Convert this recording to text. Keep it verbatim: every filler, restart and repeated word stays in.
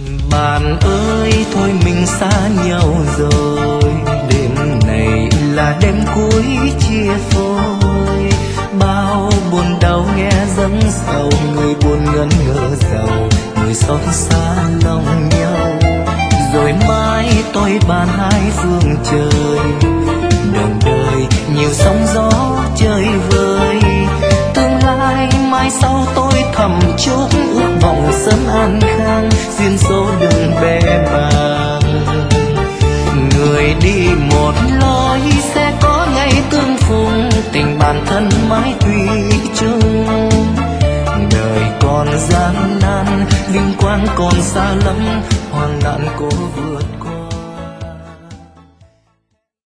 Bạn ơi thôi mình xa nhau rồi, đêm này là đêm cuối chia phôi. Bao buồn đau nghe dâng sầu, người buồn ngẩn ngơ giàu, người xót xa lòng nhau. Rồi mai tôi bàn hai phương trời, đường đời nhiều sóng gió chơi vơi. Tương lai mai sau tôi thầm chúc, ước vọng sớm an khang, duyên số đừng bẽ bàng. Người đi một lối sẽ có ngày tương phùng, tình bản thân mãi thủy chung. Đời còn gian nan, vinh quang còn xa lắm, hoạn nạn cố vượt qua.